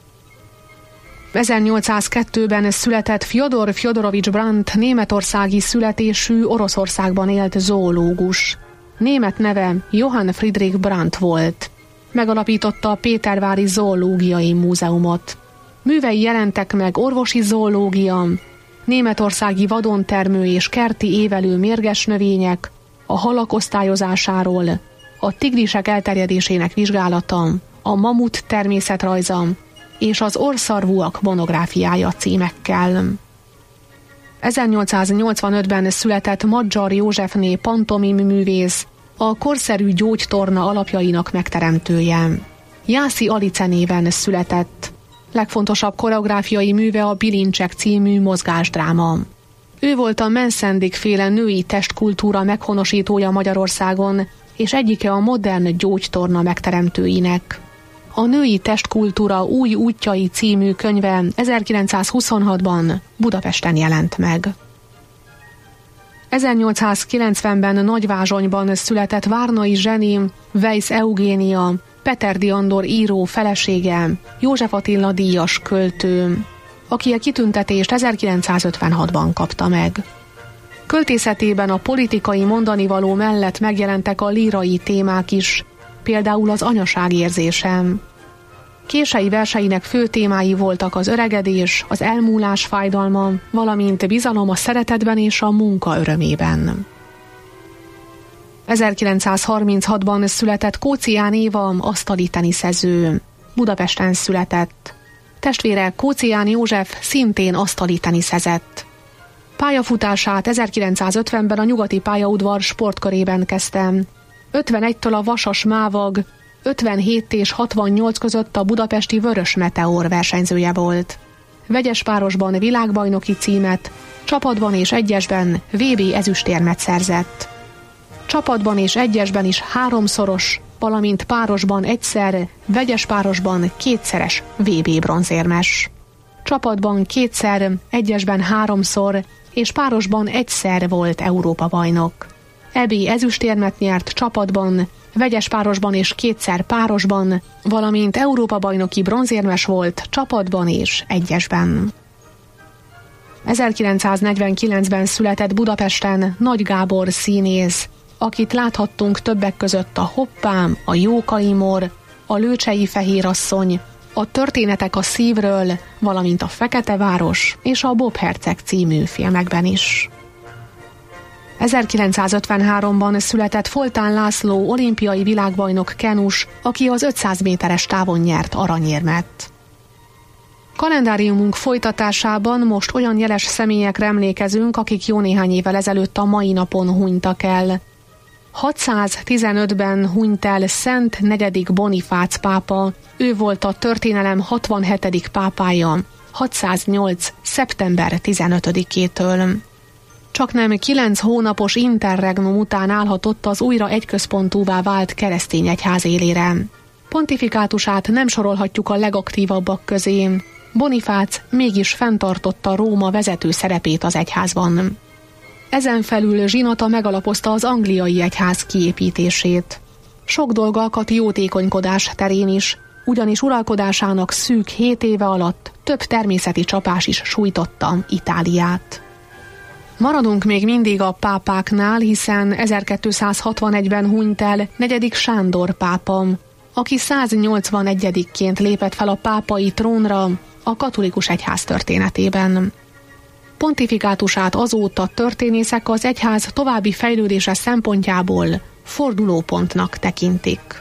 1802-ben született Fjodor Fjodorovics Brandt, németországi születésű, Oroszországban élt zoológus. Német neve Johann Friedrich Brandt volt. Megalapította a Pétervári Zoológiai Múzeumot. Művei jelentek meg orvosi zoológia, németországi vadontermő és kerti évelő mérges növények, a halak osztályozásáról, a tigrisek elterjedésének vizsgálata, a mamut természetrajza és az orrszarvúak monográfiája címekkel. 1885-ben született Magyar Józsefné pantomim művész, a korszerű gyógytorna alapjainak megteremtője. Jászi Alice néven született. Legfontosabb koreográfiai műve a Bilincsek című mozgásdráma. Ő volt a Menszendig-féle női testkultúra meghonosítója Magyarországon, és egyike a modern gyógytorna megteremtőinek. A Női testkultúra új útjai című könyve 1926-ban Budapesten jelent meg. 1890-ben Nagyvázsonyban született Várnai Zseni, Weisz Eugénia, Peterdi Andor író felesége, József Attila díjas költő, aki a kitüntetést 1956-ban kapta meg. Költészetében a politikai mondanivaló mellett megjelentek a lírai témák is, például az anyaság érzésem. Kései verseinek fő témái voltak az öregedés, az elmúlás fájdalma, valamint bizalom a szeretetben és a munka örömében. 1936-ban született Kócián Éva, asztali teniszező. Budapesten született. Testvére Kócián József szintén asztali teniszezett. Pályafutását 1950-ben a Nyugati pályaudvar sportkörében kezdte. 51-től a Vasas Mávag, 57 és 68 között a budapesti Vörös Meteor versenyzője volt. Vegyes párosban világbajnoki címet, csapatban és egyesben VB ezüstérmet szerzett. Csapatban és egyesben is 3-szoros, valamint párosban egyszer, vegyes párosban 2-szeres VB bronzérmes. Csapatban 2-szer, egyesben 3-szor, és párosban 1-szer volt Európa-bajnok. EB ezüstérmet nyert csapatban, vegyes párosban és 2-szer párosban, valamint Európa-bajnoki bronzérmes volt csapatban és egyesben. 1949-ben született Budapesten Nagy Gábor színész, akit láthattunk többek között a Hoppám, a Jókai Mor, a Lőcsei Fehérasszony, a Történetek a szívről, valamint a Fekete Város és a Bob Herceg című filmekben is. 1953-ban született Foltán László olimpiai világbajnok kenus, aki az 500 méteres távon nyert aranyérmet. Kalendáriumunk folytatásában most olyan jeles személyekre emlékezünk, akik jó néhány évvel ezelőtt a mai napon hunytak el. 615-ben hunyt el Szent IV. Bonifác pápa, ő volt a történelem 67. pápája, 608. szeptember 15-től. Csaknem 9 hónapos interregnum után állhatott az újra egyközpontúvá vált keresztény egyház élére. Pontifikátusát nem sorolhatjuk a legaktívabbak közé. Bonifác mégis fenntartotta Róma vezető szerepét az egyházban. Ezen felül zsinata megalapozta az angliai egyház kiépítését. Sok dolga akadt jótékonykodás terén is, ugyanis uralkodásának szűk 7 éve alatt több természeti csapás is sújtotta Itáliát. Maradunk még mindig a pápáknál, hiszen 1261-ben hunyt el 4. Sándor pápa, aki 181-ként lépett fel a pápai trónra a katolikus egyház történetében. Pontifikátusát azóta történészek az egyház további fejlődése szempontjából fordulópontnak tekintik.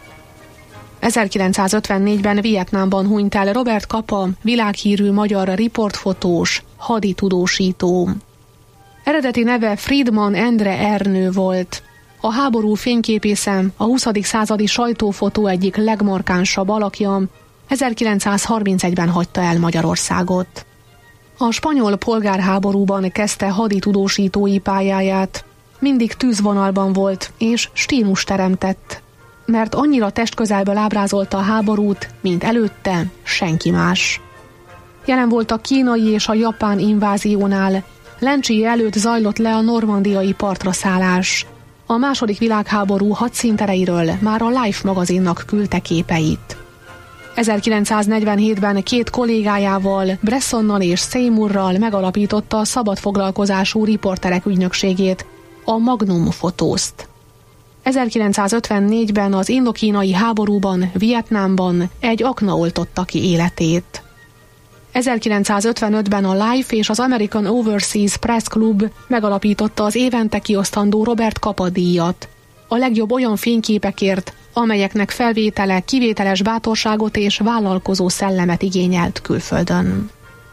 1954-ben Vietnámban hunyt el Robert Capa, világhírű magyar riportfotós, haditudósító. Eredeti neve Friedman Endre Ernő volt. A háború fényképésze, a 20. századi sajtófotó egyik legmarkánsabb alakja, 1931-ben hagyta el Magyarországot. A spanyol polgárháborúban kezdte haditudósítói pályáját. Mindig tűzvonalban volt és stílus teremtett, mert annyira testközelből ábrázolta a háborút, mint előtte senki más. Jelen volt a kínai és a japán inváziónál, Lencsi előtt zajlott le a normandiai partra szállás. A II. Világháború hadszíntereiről már a Life magazinnak küldte képeit. 1947-ben 2 kollégájával, Bressonnal és Seymourral megalapította a szabadfoglalkozású riporterek ügynökségét, a Magnum Photost. 1954-ben az indokínai háborúban, Vietnámban egy akna oltotta ki életét. 1955-ben a Life és az American Overseas Press Club megalapította az évente kiosztandó Robert Capa díjat, a legjobb olyan fényképekért, amelyeknek felvétele kivételes bátorságot és vállalkozó szellemet igényelt külföldön.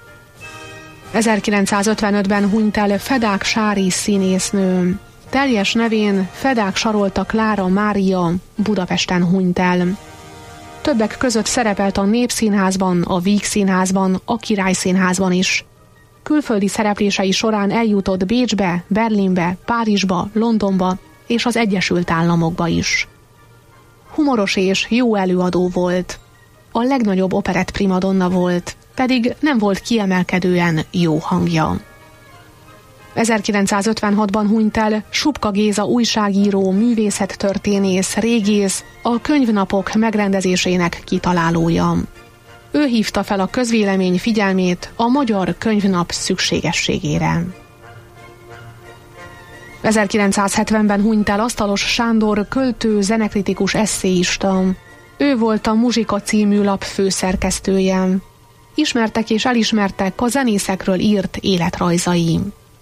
1955-ben hunyt el Fedák Sári színésznő. Teljes nevén Fedák Sarolta Klára Mária, Budapesten hunyt el. Többek között szerepelt a Népszínházban, a Víg Színházban, a Király Színházban is. Külföldi szereplései során eljutott Bécsbe, Berlinbe, Párizsba, Londonba és az Egyesült Államokba is. Humoros és jó előadó volt. A legnagyobb operett primadonna volt, pedig nem volt kiemelkedően jó hangja. 1956-ban hunyt el Subka Géza újságíró, művészettörténész, régész, a könyvnapok megrendezésének kitalálója. Ő hívta fel a közvélemény figyelmét a Magyar Könyvnap szükségességére. 1970-ben hunyt el Asztalos Sándor, költő, zenekritikus, esszéista. Ő volt a Muzsika című lap főszerkesztője. Ismertek és elismertek a zenészekről írt életrajzai.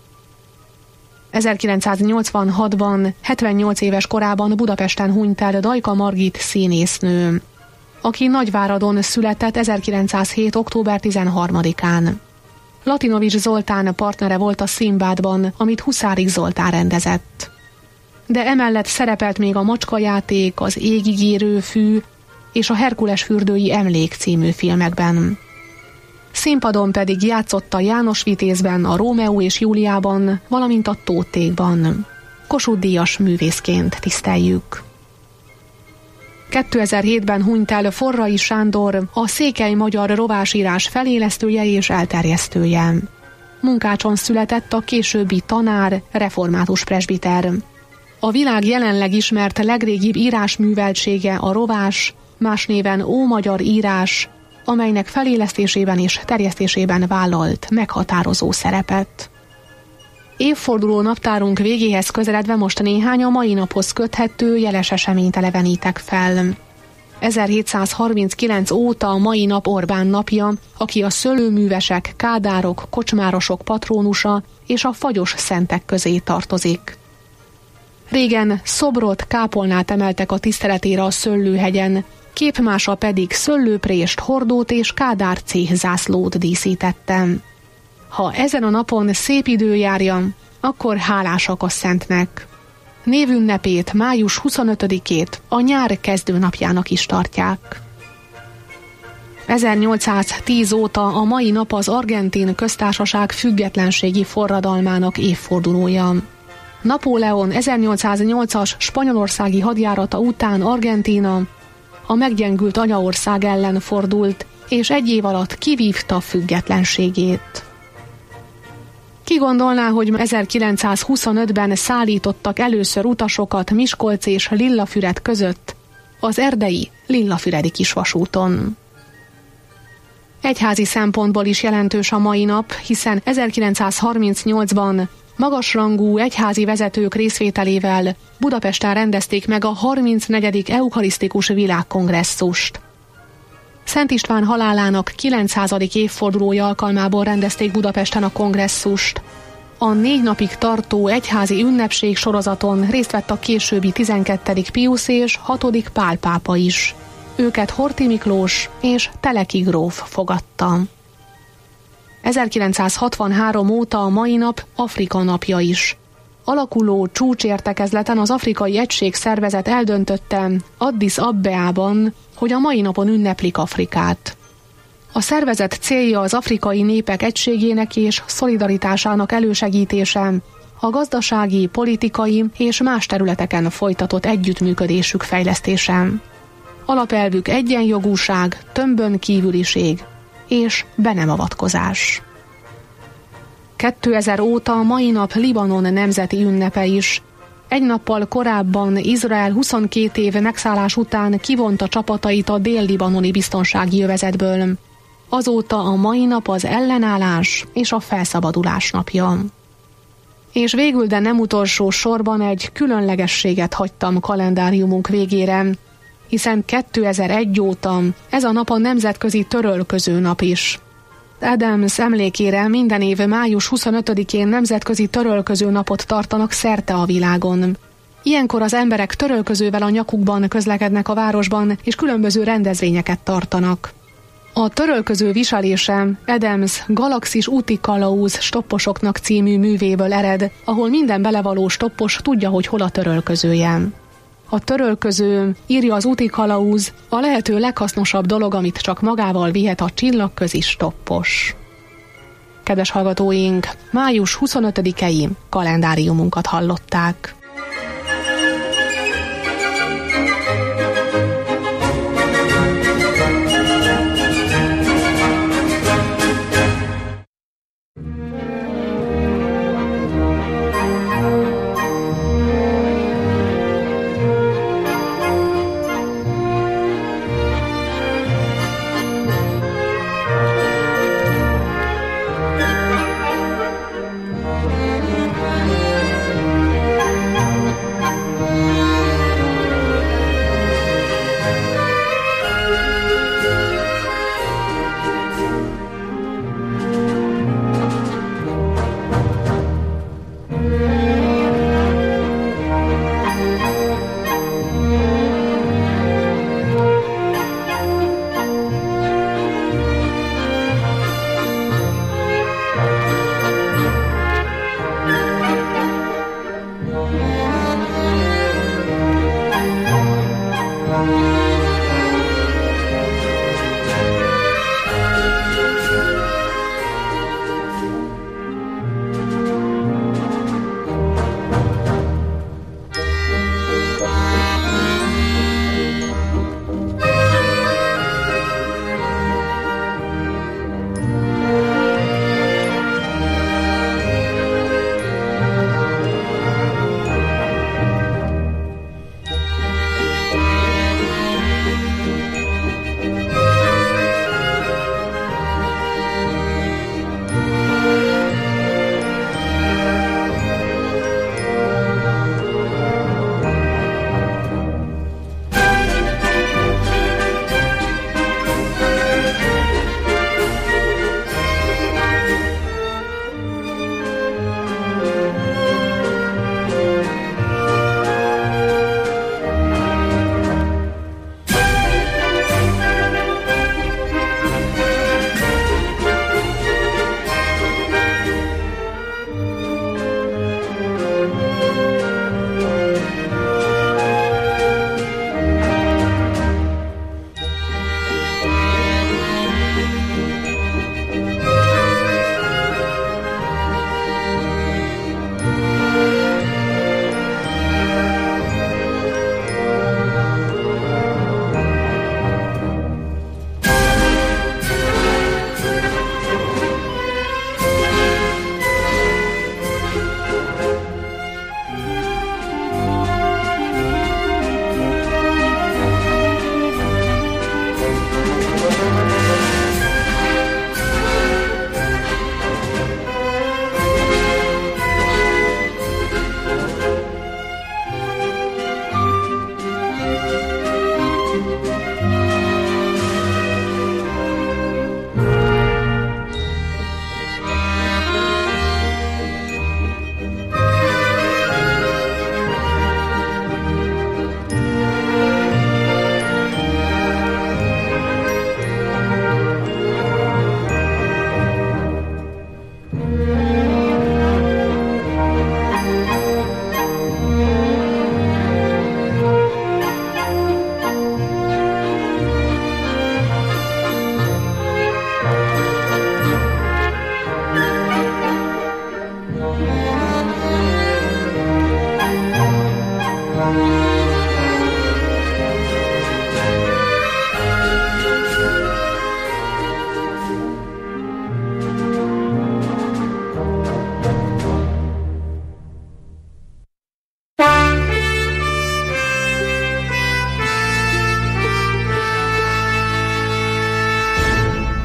1986-ban, 78 éves korában Budapesten hunyt el Dajka Margit színésznő, aki Nagyváradon született 1907. október 13-án. Latinovics Zoltán partnere volt a Szimbádban, amit Huszárik Zoltán rendezett. De emellett szerepelt még a Macskajáték, az Égigérő fű és a Herkules fürdői emlék című filmekben. Színpadon pedig játszott a János Vitézben, a Rómeó és Júliában, valamint a Tóttékban. Kossuth-díjas művészként tiszteljük. 2007-ben hunyt el Forrai Sándor, a székely magyar rovásírás felélesztője és elterjesztője. Munkácson született a későbbi tanár, református presbiter. A világ jelenleg ismert legrégibb írásműveltsége a rovás, más néven ómagyar írás, amelynek felélesztésében és terjesztésében vállalt meghatározó szerepet. Évforduló naptárunk végéhez közeledve most néhány a mai naphoz köthető jeles eseményt elevenítek fel. 1739 óta a mai nap Orbán napja, aki a szőlőművesek, kádárok, kocsmárosok patrónusa és a fagyos szentek közé tartozik. Régen szobrot, kápolnát emeltek a tiszteletére a Szöllőhegyen, képmása pedig szöllőprést, hordót és kádár céhzászlót díszítettem. Ha ezen a napon szép idő járja, akkor hálásak a szentnek. Névünnepét, május 25-ét a nyár kezdőnapjának is tartják. 1810 óta a mai nap az Argentin Köztársaság függetlenségi forradalmának évfordulója. Napóleon 1808-as spanyolországi hadjárata után Argentína a meggyengült anyaország ellen fordult, és egy év alatt kivívta függetlenségét. Ki gondolná, hogy 1925-ben szállítottak először utasokat Miskolc és Lillafüred között, az erdei Lillafüredi kisvasúton. Egyházi szempontból is jelentős a mai nap, hiszen 1938-ban magasrangú egyházi vezetők részvételével Budapesten rendezték meg a 34. eukarisztikus világkongresszust. Szent István halálának 900. évfordulója alkalmából rendezték Budapesten a kongresszust. A 4 napig tartó egyházi ünnepség sorozaton részt vett a későbbi 12. Piusz és 6. Pál pápa is. Őket Horthy Miklós és Teleki gróf fogadta. 1963 óta a mai nap Afrika napja is. Alakuló csúcsértekezleten az Afrikai Egység Szervezet eldöntötte Addis Abbeában, hogy a mai napon ünneplik Afrikát. A szervezet célja az afrikai népek egységének és szolidaritásának elősegítése, a gazdasági, politikai és más területeken folytatott együttműködésük fejlesztése. Alapelvük egyenjogúság, tömbön kívüliség és be nem avatkozás. 2000 óta a mai nap Libanon nemzeti ünnepe is. Egy nappal korábban Izrael 22 év megszállás után kivonta csapatait a dél-libanoni biztonsági övezetből. Azóta a mai nap az ellenállás és a felszabadulás napja. És végül, de nem utolsó sorban egy különlegességet hagytam kalendáriumunk végére, hiszen 2001 óta ez a nap a nemzetközi törölköző nap is. Adams emlékére minden év május 25-én nemzetközi törölköző napot tartanak szerte a világon. Ilyenkor az emberek törölközővel a nyakukban közlekednek a városban, és különböző rendezvényeket tartanak. A törölköző viselése Adams Galaxis úti kalauz stopposoknak című művéből ered, ahol minden belevaló stoppos tudja, hogy hol a törölközője. A törölköző, írja az úti kalauz, a lehető leghasznosabb dolog, amit csak magával vihet a csillagközi stoppos. Kedves hallgatóink, május 25-i kalendáriumunkat hallották.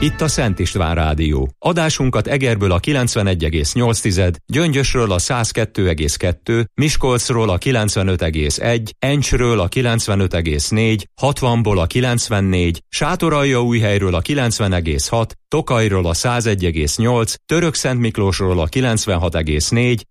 Itt a Szent István Rádió. Adásunkat Egerből a 91,8, Gyöngyösről a 102,2, Miskolcról a 95,1, Encsről a 95,4, 60-ból a 94, Sátoraljaújhelyről a 90,6, Tokajról a 101,8, Törökszentmiklósról a 96,4,